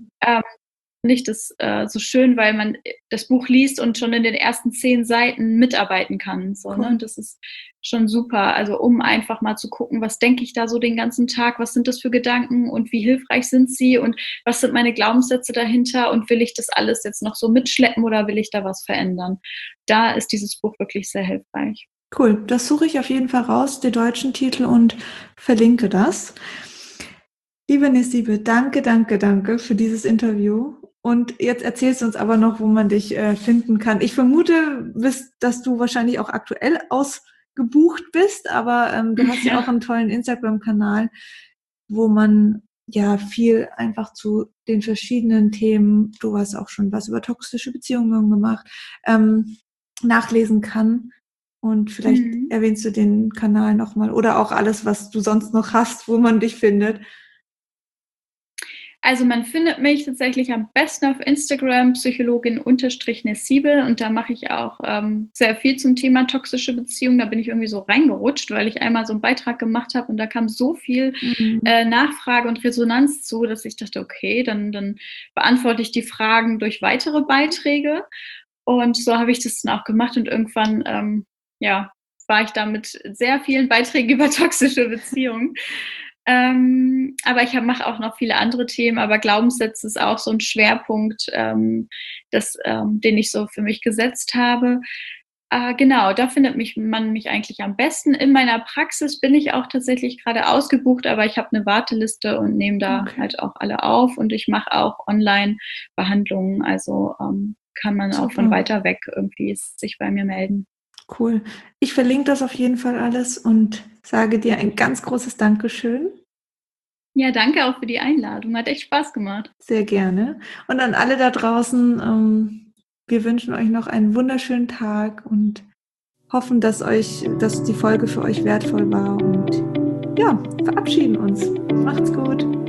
Nicht das so schön, weil man das Buch liest und schon in den ersten 10 Seiten mitarbeiten kann. So, ne? Und das ist schon super. Also um einfach mal zu gucken, was denke ich da so den ganzen Tag, was sind das für Gedanken und wie hilfreich sind sie und was sind meine Glaubenssätze dahinter und will ich das alles jetzt noch so mitschleppen oder will ich da was verändern? Da ist dieses Buch wirklich sehr hilfreich. Cool, das suche ich auf jeden Fall raus, den deutschen Titel, und verlinke das. Liebe Nesibe, danke für dieses Interview. Und jetzt erzählst du uns aber noch, wo man dich finden kann. Ich vermute, dass du wahrscheinlich auch aktuell ausgebucht bist, aber du hast ja auch einen tollen Instagram-Kanal, wo man ja viel einfach zu den verschiedenen Themen, du hast auch schon was über toxische Beziehungen gemacht, nachlesen kann. Und vielleicht erwähnst du den Kanal nochmal oder auch alles, was du sonst noch hast, wo man dich findet. Also man findet mich tatsächlich am besten auf Instagram, Psychologin_Nesibe, und da mache ich auch sehr viel zum Thema toxische Beziehungen. Da bin ich irgendwie so reingerutscht, weil ich einmal so einen Beitrag gemacht habe und da kam so viel Nachfrage und Resonanz zu, dass ich dachte, okay, dann beantworte ich die Fragen durch weitere Beiträge. Und so habe ich das dann auch gemacht und irgendwann, war ich da mit sehr vielen Beiträgen über toxische Beziehungen. Aber ich mache auch noch viele andere Themen, aber Glaubenssätze ist auch so ein Schwerpunkt, den ich so für mich gesetzt habe. Genau, da findet man mich eigentlich am besten. In meiner Praxis bin ich auch tatsächlich gerade ausgebucht, aber ich habe eine Warteliste und nehme da halt auch alle auf und ich mache auch Online-Behandlungen, also kann man auch von weiter weg irgendwie sich bei mir melden. Cool. Ich verlinke das auf jeden Fall alles und sage dir ein ganz großes Dankeschön. Ja, danke auch für die Einladung. Hat echt Spaß gemacht. Sehr gerne. Und an alle da draußen, wir wünschen euch noch einen wunderschönen Tag und hoffen, dass die Folge für euch wertvoll war. Und ja, verabschieden uns. Macht's gut.